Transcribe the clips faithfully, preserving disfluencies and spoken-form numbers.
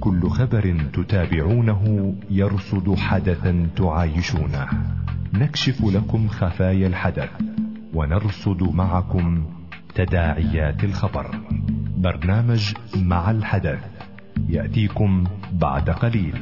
كل خبر تتابعونه يرصد حدثا تعايشونه. نكشف لكم خفايا الحدث ونرصد معكم تداعيات الخبر. برنامج مع الحدث يأتيكم بعد قليل.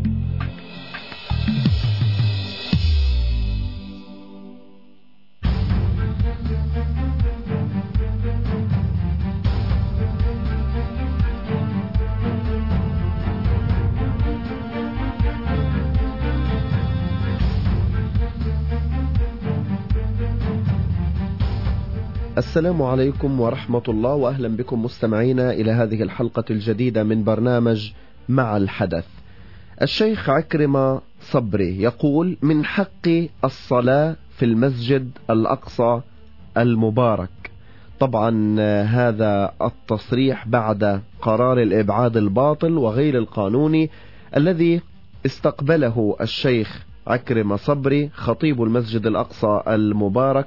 السلام عليكم ورحمة الله، وأهلا بكم مستمعينا إلى هذه الحلقة الجديدة من برنامج مع الحدث. الشيخ عكرمة صبري يقول: من حق الصلاة في المسجد الأقصى المبارك. طبعا هذا التصريح بعد قرار الإبعاد الباطل وغير القانوني الذي استقبله الشيخ عكرمة صبري خطيب المسجد الأقصى المبارك،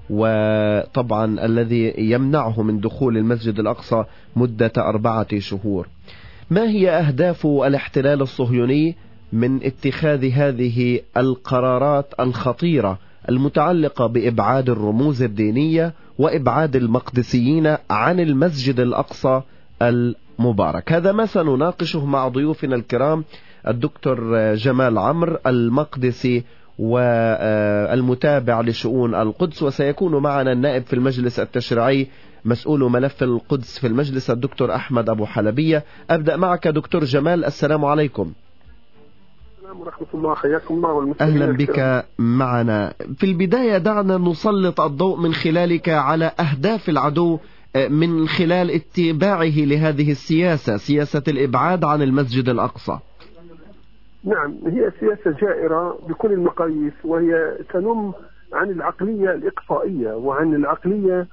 وطبعا الذي يمنعه من دخول المسجد الأقصى مدة أربعة شهور. ما هي أهداف الاحتلال الصهيوني من اتخاذ هذه القرارات الخطيرة المتعلقة بإبعاد الرموز الدينية وإبعاد المقدسيين عن المسجد الأقصى المبارك؟ هذا ما سنناقشه مع ضيوفنا الكرام، الدكتور جمال عمرو المقدسي والمتابع لشؤون القدس، وسيكون معنا النائب في المجلس التشريعي مسؤول ملف القدس في المجلس الدكتور أحمد أبو حلبية. أبدأ معك دكتور جمال. السلام عليكم. السلام ورحمة الله، حياكم الله والمستمعين. أهلا بك معنا. في البداية دعنا نسلط الضوء من خلالك على أهداف العدو من خلال اتباعه لهذه السياسة، سياسة الإبعاد عن المسجد الأقصى. نعم، هي سياسة جائرة بكل المقاييس، وهي تنم عن العقلية الإقصائية وعن العقلية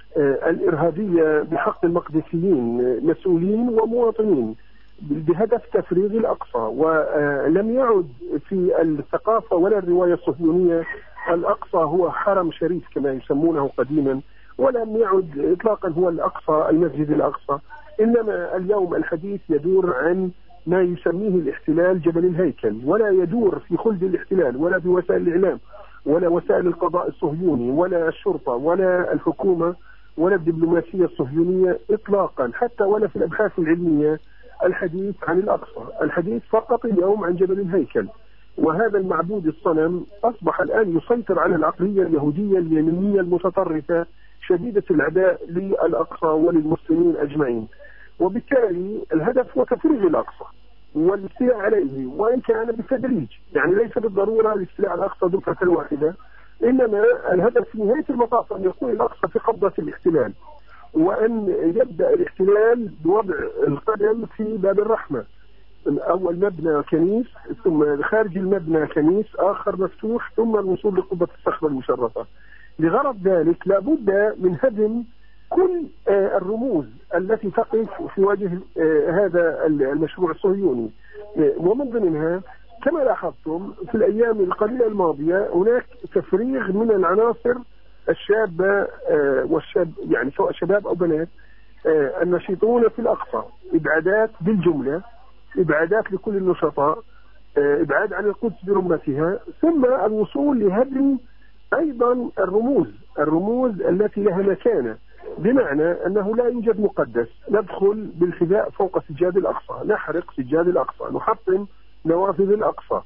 الإرهابية بحق المقدسيين مسؤولين ومواطنين بهدف تفريغ الأقصى. ولم يعد في الثقافة ولا الرواية الصهيونية الأقصى هو حرم شريف كما يسمونه قديما، ولم يعد إطلاقا هو الأقصى المسجد الأقصى، إنما اليوم الحديث يدور عن ما يسميه الاحتلال جبل الهيكل، ولا يدور في خلد الاحتلال ولا في وسائل الإعلام ولا وسائل القضاء الصهيوني ولا الشرطة ولا الحكومة ولا الدبلوماسية الصهيونية إطلاقا، حتى ولا في الأبحاث العلمية الحديث عن الأقصى. الحديث فقط اليوم عن جبل الهيكل، وهذا المعبود الصنم أصبح الآن يسيطر على العقلية اليهودية اليمينية المتطرفة شديدة العداء للأقصى وللمسلمين أجمعين. وبالتالي الهدف هو تفريغ الأقصى والاستيلاء عليه، وإن كان بالتدريج، يعني ليس بالضرورة الاستيلاء على الأقصى دفعة واحدة، إنما الهدف في نهاية المطاف أن يكون الأقصى في قبضة الاحتلال، وأن يبدأ الاحتلال بوضع القدم في باب الرحمة. أول مبنى كنيس، ثم خارج المبنى كنيس آخر مفتوح، ثم الوصول لقبة الصخرة المشرفة. لغرض ذلك لابد من هدم كل الرموز التي تقف في وجه هذا المشروع الصهيوني، ومن ضمنها كما لاحظتم في الأيام القليلة الماضية هناك تفريغ من العناصر الشابة والشاب، يعني سواء شباب أو بنات، النشيطون في الأقصى، إبعادات بالجملة، إبعادات لكل النشطاء، إبعاد عن القدس برمتها، ثم الوصول لهدم أيضا الرموز الرموز التي لها مكانة، بمعنى أنه لا يوجد مقدس ندخل بالحذاء فوق سجاد الأقصى، نحرق سجاد الأقصى، نحطم نوافذ الأقصى،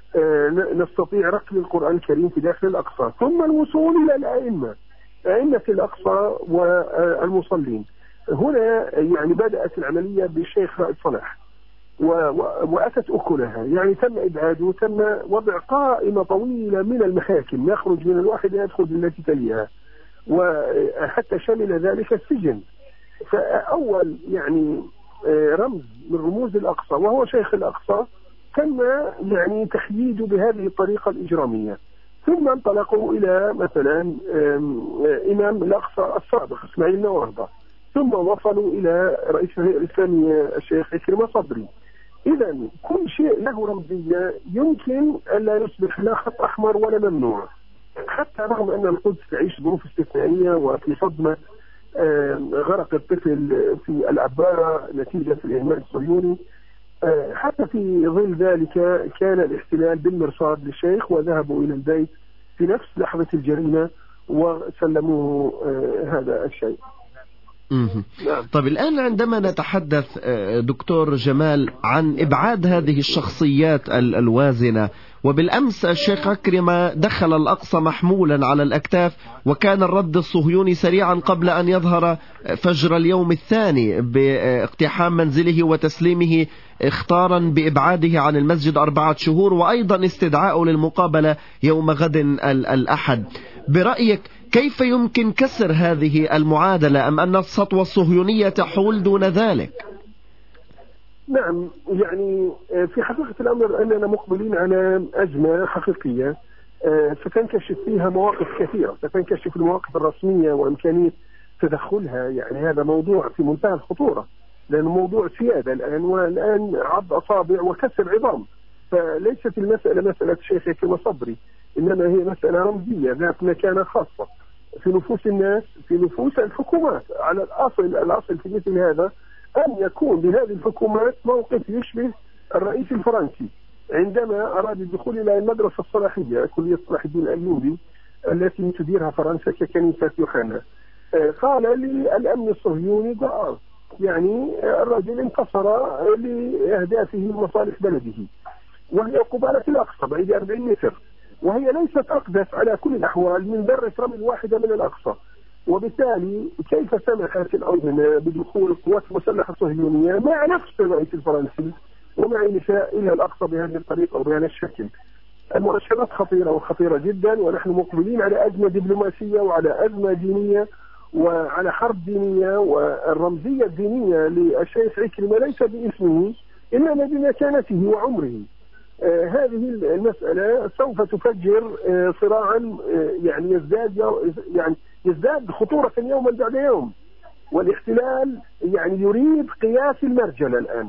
نستطيع ركب القرآن الكريم في داخل الأقصى، ثم الوصول إلى الأئمة أئمة الأقصى والمصلين. هنا يعني بدأت العملية بالشيخ رائد صلاح وأتت أكلها، يعني تم إبعاده، تم وضع قائمة طويلة من المحاكم، يخرج من الواحدة يدخل التي تليها، وحتى شمل ذلك السجن. فأول يعني رمز من رموز الأقصى وهو شيخ الأقصى تم يعني تحييده بهذه الطريقة الإجرامية، ثم انطلقوا إلى مثلا إمام الأقصى السابق إسماعيل نواهضة، ثم وصلوا إلى رئيس الهيئة الإسلامية الشيخ عكرمة صبري. إذا كل شيء له رمزية يمكن ألا يصبح لا خط أحمر ولا ممنوع، حتى رغم أن القدس تعيش ظروف استثنائية وفي صدمة غرق الطفل في العبارة نتيجة الإهمال الصهيوني. حتى في ظل ذلك كان الاحتلال بالمرصاد للشيخ وذهبوا إلى البيت في نفس لحظة الجريمة وسلموه هذا الشيء. نعم. طيب الآن عندما نتحدث دكتور جمال عن إبعاد هذه الشخصيات الوازنة، وبالأمس الشيخ عكرمة دخل الأقصى محمولا على الأكتاف، وكان الرد الصهيوني سريعا قبل أن يظهر فجر اليوم الثاني باقتحام منزله وتسليمه، اختارا بإبعاده عن المسجد أربعة شهور، وأيضا استدعاءه للمقابلة يوم غد الأحد. برأيك كيف يمكن كسر هذه المعادلة، أم أن السطوة الصهيونية تحول دون ذلك؟ نعم، يعني في حقيقة الأمر أننا مقبلين على أزمة حقيقية ستنكشف فيها مواقف كثيرة، ستنكشف المواقف الرسمية وإمكانية تدخلها. يعني هذا موضوع في منتهى الخطورة، لأنه موضوع سيادة الآن، والآن عض أصابع وكسر عظام. فليست المسألة مسألة الشيخ عكرمة صبري، إنما هي مسألة رمزية ذات مكانة خاصة في نفوس الناس، في نفوس الحكومات. على الأصل الأصل في مثل هذا أن يكون لهذه الحكومات موقف يشبه الرئيس الفرنسي عندما أراد الدخول إلى المدرسة الصلاحية، كلية صلاح الدين الأيوبي التي تديرها فرنسا ككنيسة يوحنا. قال للأمن الصهيوني ضعاف، يعني الرجل انتصر لأهدافه ومصالح بلده، وهي قبالة الأقصى بعيد أربعين متر، وهي ليست أقدس على كل الأحوال من ذرة رمل واحدة من الأقصى. وبالتالي كيف سمحت الأنظمة بدخول القوات المسلحة الصهيونية مع نفس الرئيس الفرنسي ومع نساء إلى الأقصى بهذه الطريقة وبهذا الشكل؟ المؤشرات خطيرة وخطيرة جدا، ونحن مقبلين على أزمة دبلوماسية وعلى أزمة دينية وعلى حرب دينية. والرمزية الدينية للشيخ عكرمة ليس باسمه إنما بمكانته وعمره. آه هذه المسألة سوف تفجر آه صراعا آه يعني يزداد يعني يزداد خطورة يوما بعد يوم. والاحتلال يعني يريد قياس المرجل الآن،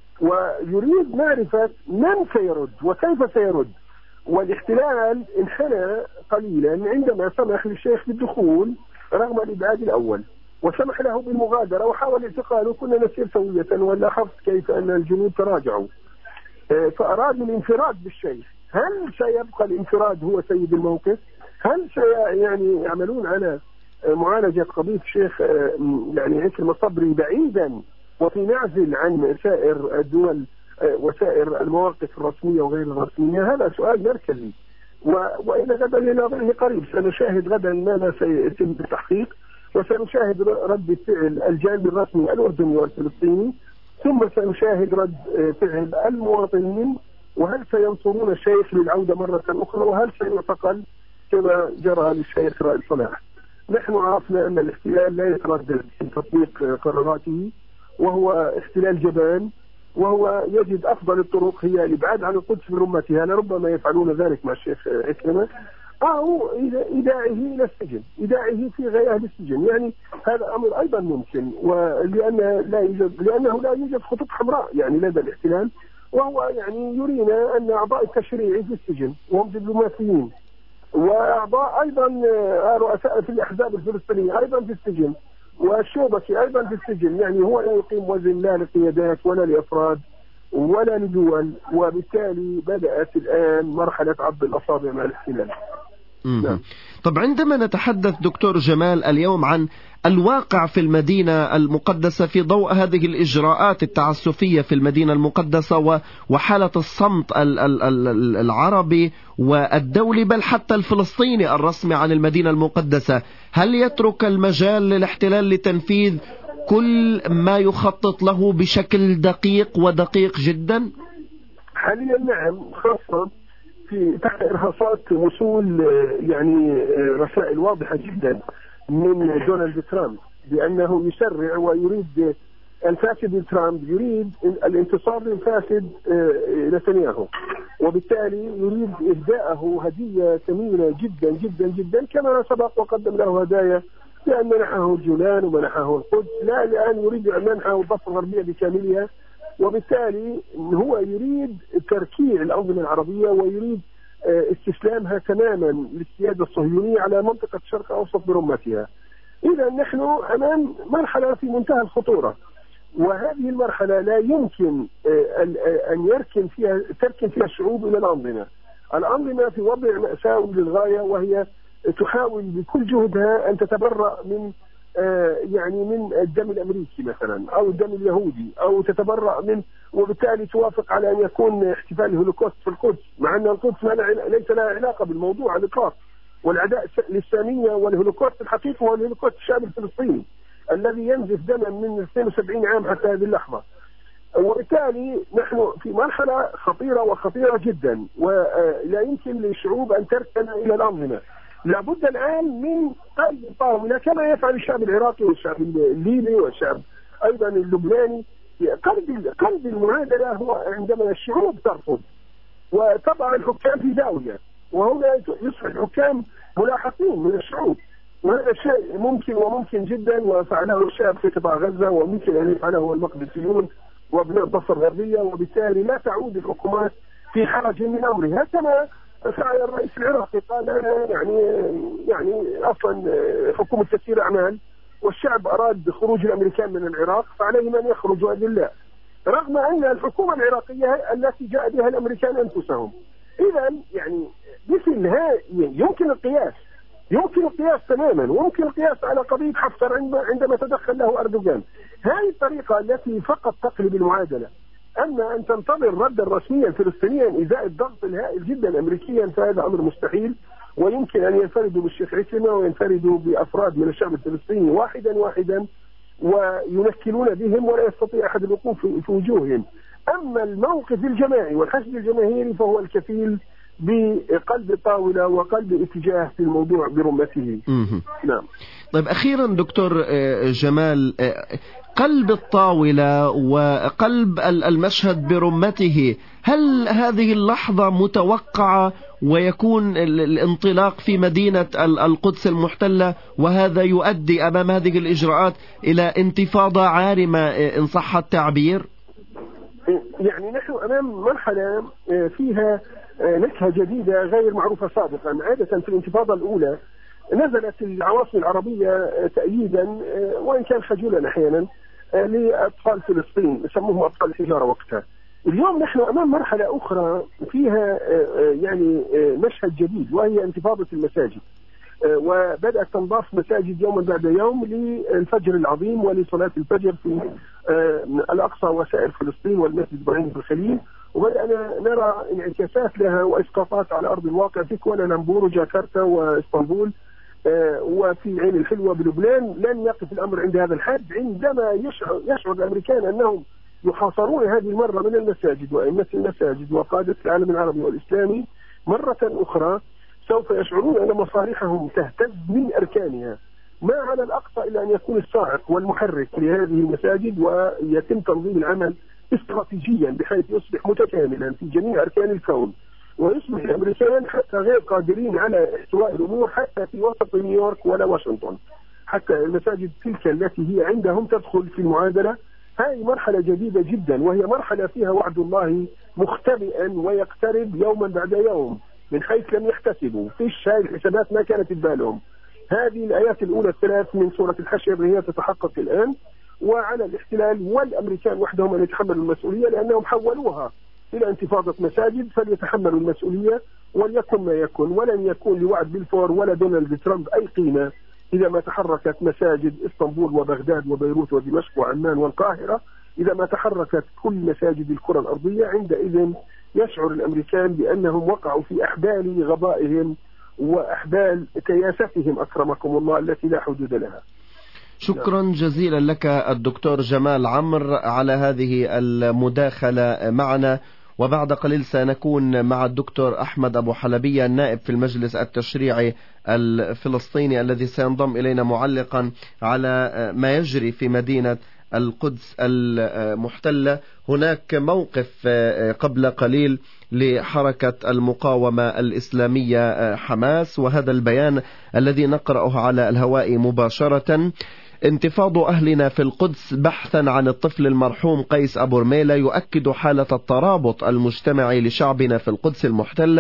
ويريد معرفة من سيرد وكيف سيرد. والاحتلال انحنى قليلا عندما سمح للشيخ بالدخول رغم الإبعاد الأول، وسمح له بالمغادرة وحاول اعتقاله. كنا نسير سوية ولاحظت كيف أن الجنود تراجعوا، فأرادوا الانفراد بالشيخ. هل سيبقى الانفراد هو سيد الموقف؟ هل سي يعني يعملون على معالجة قضية الشيخ يعني عكرمة صبري بعيدا وفي نعزل عن سائر الدول وسائر المواقف الرسمية وغير الرسمية؟ هذا سؤال مركزي. وإن غدا لنظره قريب سنشاهد غدا ماذا سيتم بالتحقيق، وسنشاهد رد فعل الجانب الرسمي الأردني والفلسطيني، ثم سنشاهد رد فعل المواطنين، وهل سينصرون الشيخ للعودة مرة أخرى، وهل سيعتقل كما جرى للشيخ رائد صلاح. نحن عرفنا أن الاحتلال لا يتردد في تطبيق قراراته، وهو احتلال جبان، وهو يجد أفضل الطرق هي الإبعاد عن القدس برمتها. لربما يفعلون ذلك مع الشيخ عكرمة، أو إيداعه إلى السجن، إيداعه في غير أهل السجن. يعني هذا أمر أيضا ممكن، ولأن لا يوجد لأنه لا يوجد خطوط حمراء يعني لدى الاحتلال، وهو يعني يرينا أن أعضاء التشريع في السجن وهم دبلوماسيين، وأعضاء أيضا رؤساء في الأحزاب الفلسطينية أيضا في السجن، والشوبكي أيضا في السجن. يعني هو لا يقيم وزن لا لقيادات ولا لأفراد ولا لدول، وبالتالي بدأت الآن مرحلة عض الأصابع مع الاحتلال. نعم. طب عندما نتحدث دكتور جمال اليوم عن الواقع في المدينة المقدسة في ضوء هذه الإجراءات التعسفية في المدينة المقدسة وحالة الصمت العربي والدولي بل حتى الفلسطيني الرسمي عن المدينة المقدسة، هل يترك المجال للاحتلال لتنفيذ كل ما يخطط له بشكل دقيق ودقيق جدا؟ حاليا نعم، خاصة في تحت إرهاصات وصول يعني رسائل واضحة جدا من دونالد ترامب بأنه يسرع ويريد الفاسد ترامب يريد الانتصار للفاسد نتنياهو، وبالتالي يريد إهداءه هدية ثمينة جدا جدا جدا كما سبق وقدم له هدايا لأن منحه الجولان ومنحه القدس، لا الآن يريد أن منحه الضفة الغربية بكاملها. وبالتالي هو يريد تركيع الأنظمة العربية ويريد استسلامها تماما للسيادة الصهيونية على منطقة الشرق الأوسط برمتها. إذا نحن أمام مرحلة في منتهى الخطورة، وهذه المرحلة لا يمكن أن يركن فيها تركن فيها الشعوب إلى الأنظمة. الأنظمة في وضع مأساوي للغاية، وهي تحاول بكل جهدها أن تتبرأ من يعني من الدم الأمريكي مثلا أو الدم اليهودي، أو تتبرأ من، وبالتالي توافق على أن يكون احتفال الهولوكوست في القدس، مع أن القدس ليس لها علاقة بالموضوع على الإطلاق. والعداء الإسلامية والهولوكوست الحقيقي هو الهولوكوست الشعب الفلسطيني الذي ينزف دما من اثنين وسبعين عام حتى هذه اللحظة. وبالتالي نحن في مرحلة خطيرة وخطيرة جدا، ولا يمكن للشعوب أن تركن إلى الأنظمة. لابد الآن من قلب الطاولة كما يفعل الشعب العراقي والشعب الليبي والشعب أيضا اللبناني. قلب قلب المعادلة هو عندما الشعوب ترفض وطبعا الحكام في زاوية، وهنا يصبح الحكام ملاحقين من الشعوب، وهذا شيء ممكن وممكن جدا، وفعله الشعب في قطاع غزة، وممكن أن يفعله المقدسيون وابناء الضفة الغربية، وبالتالي لا تعود الحكومات في حرج من أمرها كما فعل الرئيس العراقي. قال أنا يعني يعني أصلا حكومة تسيير أعمال، والشعب أراد خروج الأمريكان من العراق فعليهم أن يخرجوا أذلاء، رغم أن الحكومة العراقية التي جاء بها الأمريكان أنفسهم. إذا يعني مثل هذا يمكن القياس يمكن القياس تماما، ويمكن القياس على قضية حفتر عندما تدخل له أردوغان. هذه الطريقة التي فقط تقلب المعادلة. أما أن تنتظر ردا رسميا فلسطينيا إزاء الضغط الهائل جدا أمريكيا فهذا أمر مستحيل، ويمكن أن ينفردوا بالشيخ عكرمة وينفردوا بأفراد من الشعب الفلسطيني واحدا واحدا وينكلون بهم ولا يستطيع أحد الوقوف في وجوههم. أما الموقف الجماعي والحشد الجماهيري فهو الكفيل بقلب الطاولة وقلب اتجاه في الموضوع برمته. نعم. طيب أخيرا دكتور جمال، قلب الطاولة وقلب المشهد برمته، هل هذه اللحظة متوقعة ويكون الانطلاق في مدينة القدس المحتلة، وهذا يؤدي أمام هذه الإجراءات إلى انتفاضة عارمة إن صح التعبير؟ يعني نحن أمام مرحلة فيها نكهة جديدة غير معروفة سابقا. عادة في الانتفاضة الأولى نزلت العواصم العربية تأييدا وإن كان خجولا أحيانا لأطفال فلسطين، سموهم أطفال الحجارة وقتها. اليوم نحن أمام مرحلة أخرى فيها يعني مشهد جديد، وهي انتفاضة المساجد، وبدأت تنضاف مساجد يوما بعد يوم للفجر العظيم ولصلاة الفجر في الأقصى وسائر فلسطين والمسجد إبراهيم في الخليل، وبدأنا نرى انعكاسات لها وإسقاطات على أرض الواقع في كوالالمبور وجاكرتا وإسطنبول وفي عين الحلوة بلبنان. لن يقف الأمر عند هذا الحد. عندما يشعر, يشعر الأمريكان أنهم يحاصرون هذه المرة من المساجد وأئمة المساجد وقادة العالم العربي والإسلامي مرة أخرى، سوف يشعرون أن مصالحهم تهتز من أركانها، ما على الأقصى إلا أن يكون الصاعق والمحرك لهذه المساجد ويتم تنظيم العمل استراتيجيا بحيث يصبح متكاملا في جميع أركان الكون، ويصبح الأمريكان حتى غير قادرين على احتواء الأمور حتى في وسط نيويورك ولا واشنطن، حتى المساجد تلك التي هي عندهم تدخل في المعادلة. هذه مرحلة جديدة جدا، وهي مرحلة فيها وعد الله مختبئا ويقترب يوما بعد يوم من حيث لم يحتسبوا. فيش هذه الحسابات ما كانت تبالهم. هذه الآيات الأولى الثلاث من سورة الحشر هي تتحقق الآن، وعلى الاحتلال والأمريكان وحدهم أن يتحملوا المسؤولية لأنهم حولوها إلى انتفاضة مساجد، فليتحملوا المسؤولية وليكن ما يكن. ولن يكون لوعد بلفور ولا دونالد ترامب أي قيمة إذا ما تحركت مساجد إسطنبول وبغداد وبيروت ودمشق وعمان والقاهرة، إذا ما تحركت كل مساجد الكرة الأرضية، عندئذ يشعر الأمريكان بأنهم وقعوا في أحبال غبائهم وأحبال كياستهم أكرمكم الله التي لا حدود لها. شكرا جزيلا لك الدكتور جمال عمرو على هذه المداخلة معنا. وبعد قليل سنكون مع الدكتور أحمد أبو حلبية النائب في المجلس التشريعي الفلسطيني الذي سينضم إلينا معلقا على ما يجري في مدينة القدس المحتلة. هناك موقف قبل قليل لحركة المقاومة الإسلامية حماس، وهذا البيان الذي نقرأه على الهواء مباشرة: انتفاض أهلنا في القدس بحثا عن الطفل المرحوم قيس أبو رميلة يؤكد حالة الترابط المجتمعي لشعبنا في القدس المحتلة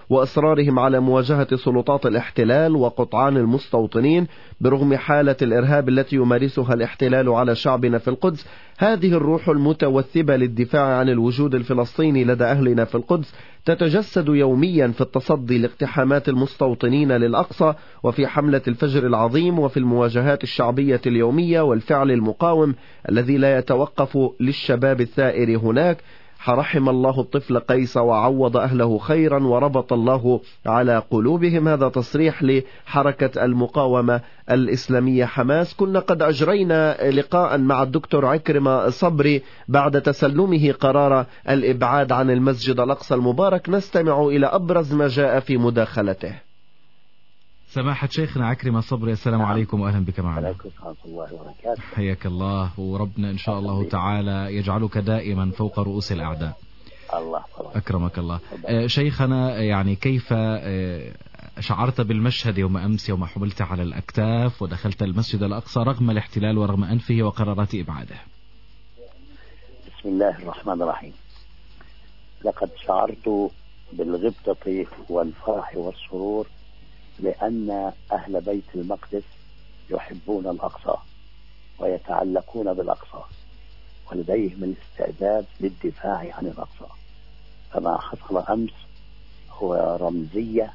وإصرارهم على مواجهة سلطات الاحتلال وقطعان المستوطنين برغم حالة الإرهاب التي يمارسها الاحتلال على شعبنا في القدس. هذه الروح المتوثبة للدفاع عن الوجود الفلسطيني لدى أهلنا في القدس تتجسد يوميا في التصدي لاقتحامات المستوطنين للأقصى، وفي حملة الفجر العظيم، وفي المواجهات الشعبية اليومية والفعل المقاوم الذي لا يتوقف للشباب الثائر هناك. رحم الله الطفل قيس وعوض أهله خيرا وربط الله على قلوبهم. هذا تصريح لحركة المقاومة الإسلامية حماس. كنا قد أجرينا لقاء مع الدكتور عكرمة صبري بعد تسلمه قرار الإبعاد عن المسجد الأقصى المبارك. نستمع إلى أبرز ما جاء في مداخلته. سماحة شيخنا عكرمة صبري، السلام عليكم وأهلا بك معنا. عليكم ورحمة الله وبركاته. حياك الله، وربنا إن شاء الله تعالى يجعلك دائما فوق رؤوس الأعداء. الله أكرمك الله. آه شيخنا، يعني كيف آه شعرت بالمشهد يوم أمس يوم حملت على الأكتاف ودخلت المسجد الأقصى رغم الاحتلال ورغم أنفه وقرارات إبعاده؟ بسم الله الرحمن الرحيم. لقد شعرت بالغبطة والفرح والسرور لأن أهل بيت المقدس يحبون الأقصى ويتعلقون بالأقصى ولديهم الاستعداد للدفاع عن الأقصى. فما حصل أمس هو رمزية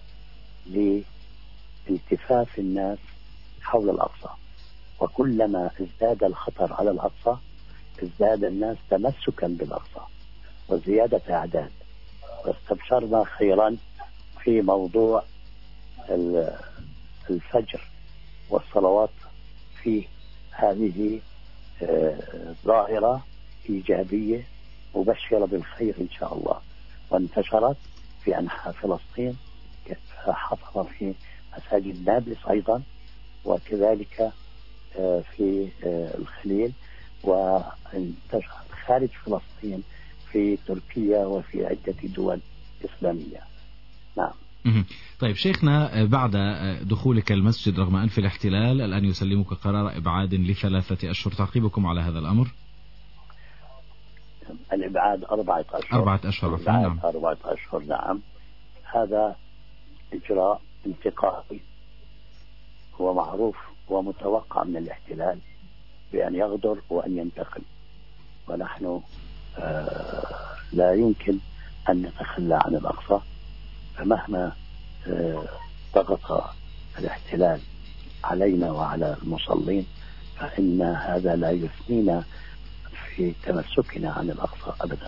لالتفاف الناس حول الأقصى، وكلما ازداد الخطر على الأقصى ازداد الناس تمسكا بالأقصى وزيادة أعداد. واستبشرنا خيرا في موضوع الفجر والصلوات فيه. هذه ظاهرة إيجابية مبشرة بالخير إن شاء الله، وانتشرت في أنحاء فلسطين، حصل في مساجد نابلس أيضا، وكذلك في الخليل، وانتشرت خارج فلسطين في تركيا وفي عدة دول إسلامية. نعم. طيب شيخنا، بعد دخولك المسجد رغم أنف الاحتلال الآن يسلمك قرار إبعاد لثلاثة أشهر، تعقيبكم على هذا الأمر؟ الإبعاد أربعة أشهر. أربعة أشهر نعم. أربعة أشهر نعم. هذا إجراء انتقائي هو معروف ومتوقع من الاحتلال بأن يغدر وأن ينتقم، ونحن آه لا يمكن أن نتخلى عن الأقصى. فمهما ضغط الاحتلال علينا وعلى المصلين فإن هذا لا يثنينا في تمسكنا عن الأقصى أبدا.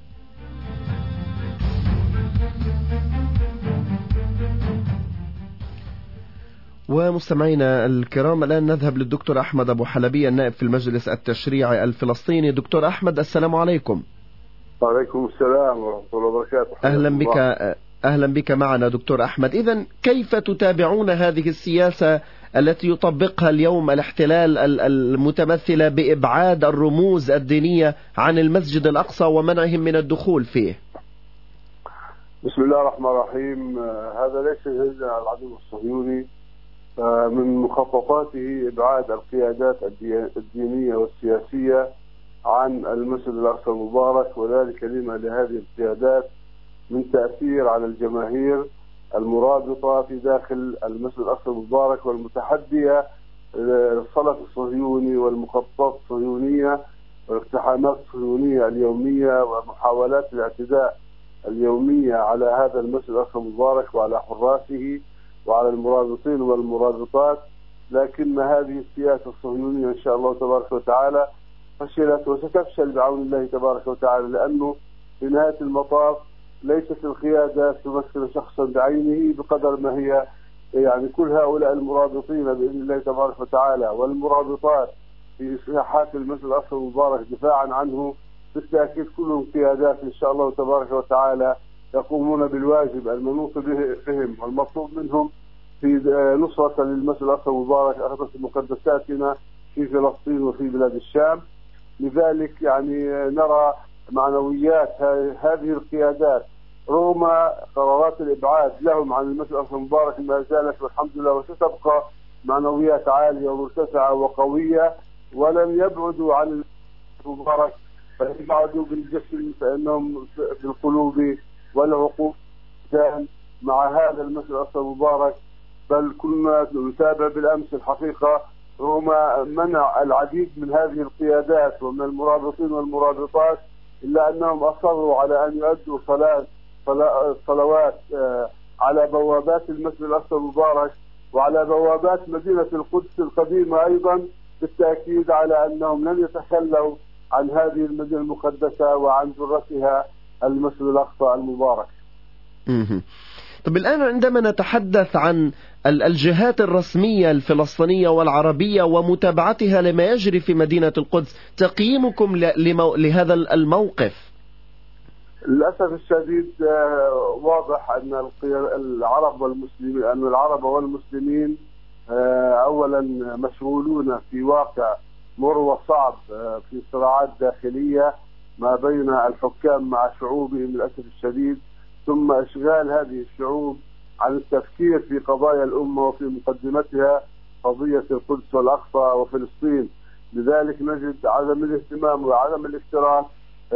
ومستمعينا الكرام، الآن نذهب للدكتور أحمد أبو حلبية النائب في المجلس التشريعي الفلسطيني. دكتور أحمد، السلام عليكم. وعليكم السلام ورحمة الله وبركاته. أهلا بك أهلا بك معنا دكتور أحمد. إذن كيف تتابعون هذه السياسة التي يطبقها اليوم الاحتلال المتمثلة بإبعاد الرموز الدينية عن المسجد الأقصى ومنعهم من الدخول فيه؟ بسم الله الرحمن الرحيم. هذا ليس جديدا على العدو الصهيوني. من مخططاته إبعاد القيادات الدينية والسياسية عن المسجد الأقصى المبارك، وذلك لما لهذه القيادات من تأثير على الجماهير المرابطة في داخل المسجد الأقصى المبارك والمتحدية للصلاه الصهيوني والمخططات الصهيونية والاقتحامات الصهيونية اليومية ومحاولات الاعتداء اليومية على هذا المسجد الأقصى المبارك وعلى حراسه وعلى المرابطين والمرابطات. لكن هذه السياسة الصهيونية إن شاء الله تبارك وتعالى فشلت وستفشل بعون الله تبارك وتعالى، لأنه في نهاية المطاف ليست القيادة تمثل شخصا بعينه بقدر ما هي يعني كل هؤلاء المرابطين بإذن الله تبارك وتعالى والمرابطات في ساحات المسجد الأقصى المبارك دفاعا عنه، بالتأكيد كلهم قيادات إن شاء الله تبارك وتعالى يقومون بالواجب المنوط بهم والمطلوب منهم في نصرة للمسجد الأقصى المبارك، أخذت مقدساتنا في فلسطين وفي بلاد الشام. لذلك يعني نرى معنويات هذه القيادات رغم قرارات الإبعاد لهم عن المسجد الأقصى المبارك ما زالت والحمد لله وستبقى معنويات عالية ومرتفعة وقوية، ولن يبعدوا عن المبارك، فيبعدوا بالجسم فإنهم بالقلوب والعقول مع هذا المسجد الأقصى المبارك، بل كنا نتابع بالأمس الحقيقة رغم منع العديد من هذه القيادات ومن المرابطين والمرابطات، إلا أنهم أصروا على أن يؤدوا صلاة صلوات على بوابات المسجد الأقصى المبارك وعلى بوابات مدينة القدس القديمة أيضا، بالتأكيد على أنهم لن يتخلوا عن هذه المدينة المقدسة وعن ذرتها المسجد الأقصى المبارك. طب الآن عندما نتحدث عن الجهات الرسمية الفلسطينية والعربية ومتابعتها لما يجري في مدينة القدس، تقييمكم لهذا الموقف؟ للأسف الشديد واضح أن العرب والمسلمين أن العرب والمسلمين أولا مشغولون في واقع مر وصعب في صراعات داخلية ما بين الحكام مع شعوبهم للأسف الشديد، ثم إشغال هذه الشعوب عن التفكير في قضايا الأمة وفي مقدمتها قضية القدس والأقصى وفلسطين. لذلك نجد عدم الاهتمام وعدم الاكتراث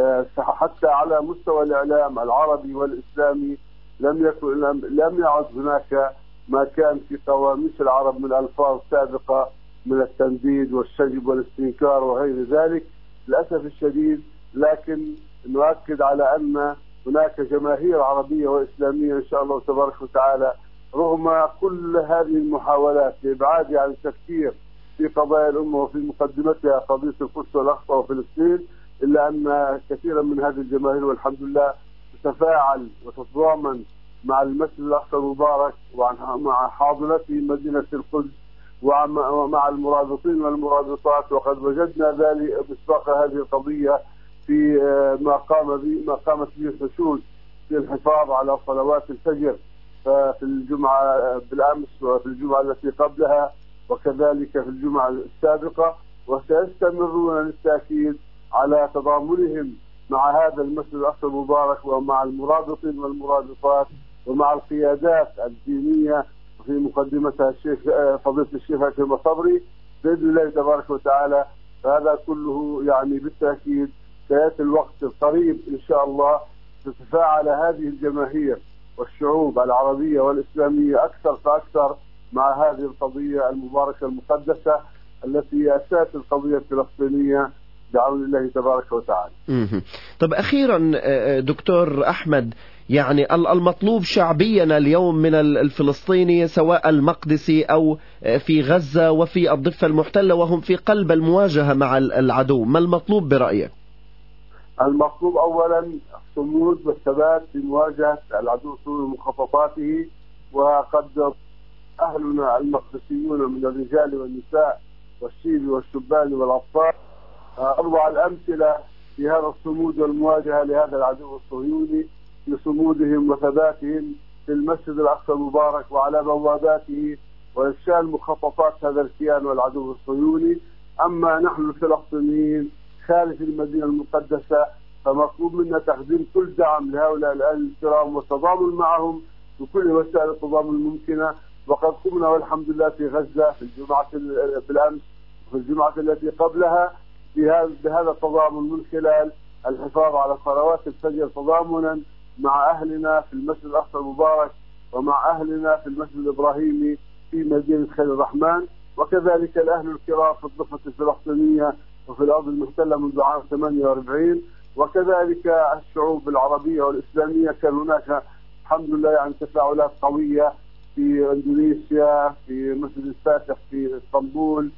حتى على مستوى الإعلام العربي والإسلامي. لم يكن لم يعد هناك ما كان في قواميس العرب من ألفاظ سابقة من التنديد والشجب والاستنكار وغير ذلك للأسف الشديد. لكن نؤكد على أن هناك جماهير عربية وإسلامية إن شاء الله تبارك وتعالى رغم كل هذه المحاولات لإبعاد عن التفكير في قضايا الأمة وفي مقدمتها قضية القدس والأقصى وفلسطين، إلا أن كثيرا من هذه الجماهير والحمد لله تتفاعل وتتضامن مع المسجد الأقصى المبارك ومع حاضنته مدينة القدس ومع المرابطين والمرابطات. وقد وجدنا ذلك مصداق هذه القضية في ما قام به ما قامت به الحشود في الحفاظ على صلوات الفجر في الجمعة بالأمس وفي الجمعة التي قبلها وكذلك في الجمعة السابقة، وسيستمرون بالتأكيد على تضامنهم مع هذا المسجد الأقصى المبارك ومع المرابطين والمرابطات ومع القيادات الدينية وفي مقدمتها الشيخ فضيلة الشيخ عكرمة صبري بإذن الله تبارك وتعالى. فهذا كله يعني بالتأكيد سيأتي الوقت القريب إن شاء الله تتفاعل هذه الجماهير والشعوب العربية والإسلامية أكثر فأكثر مع هذه القضية المباركة المقدسة التي أساس القضية الفلسطينية بعون الله تبارك وتعالى. طب أخيرا دكتور أحمد، يعني المطلوب شعبيا اليوم من الفلسطيني سواء المقدسي أو في غزة وفي الضفة المحتلة وهم في قلب المواجهة مع العدو، ما المطلوب برأيك؟ المطلوب أولا الصمود والثبات في مواجهة العدو ومخططاته. وقد أهلنا المقدسيون من الرجال والنساء والشيب والشبان والأطفال أروع الأمثلة في هذا الصمود والمواجهة لهذا العدو الصهيوني لصمودهم وثباتهم في المسجد الأقصى المبارك وعلى بواباته وإفشال مخططات هذا الكيان والعدو الصهيوني. أما نحن الفلسطينيين خارج المدينة المقدسة فمطلوب منا تقديم كل دعم لهؤلاء الأهل الكرام والتضامن معهم بكل وسائل التضامن الممكنة. وقد قمنا والحمد لله في غزة في الجمعة بالأمس وفي الجمعة التي قبلها بهذا التضامن من خلال الحفاظ على صلوات الفجر تضامنا مع أهلنا في المسجد الأقصى المبارك ومع أهلنا في المسجد الإبراهيمي في مدينة خير الرحمن، وكذلك الأهل الكرام في الضفة الفلسطينية وفي الأرض المحتلة منذ عام ثمانية وأربعين، وكذلك الشعوب العربية والإسلامية. كان هناك الحمد لله يعني تفاعلات قوية في إندونيسيا في مسجد الفاتح في اسطنبول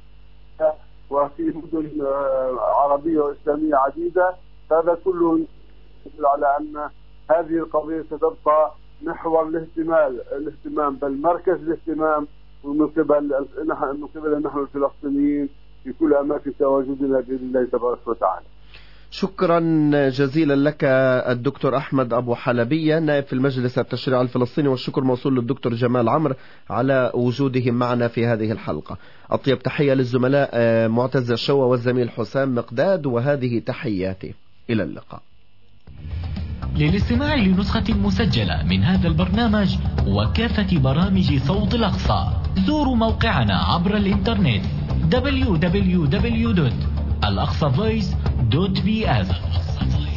وفي مدن عربية وإسلامية عديدة. هذا كله يدل على أن هذه القضية ستبقى محور الاهتمام الاهتمام بل مركز الاهتمام من قبل من قبل نحن الفلسطينيين في كل أماكن تواجدنا بإذن الله تبارك وتعالى. شكرا جزيلا لك الدكتور أحمد أبو حلبية نائب في المجلس التشريعي الفلسطيني، والشكر موصول للدكتور جمال عمرو على وجودهم معنا في هذه الحلقة. أطيب تحية للزملاء معتز الشوى والزميل حسام مقداد، وهذه تحياتي إلى اللقاء. للاستماع لنسخة مسجلة من هذا البرنامج وكافة برامج صوت الأقصى زوروا موقعنا عبر الإنترنت دبليو دبليو دبليو دوت الأقصى فويس دوت بي إس.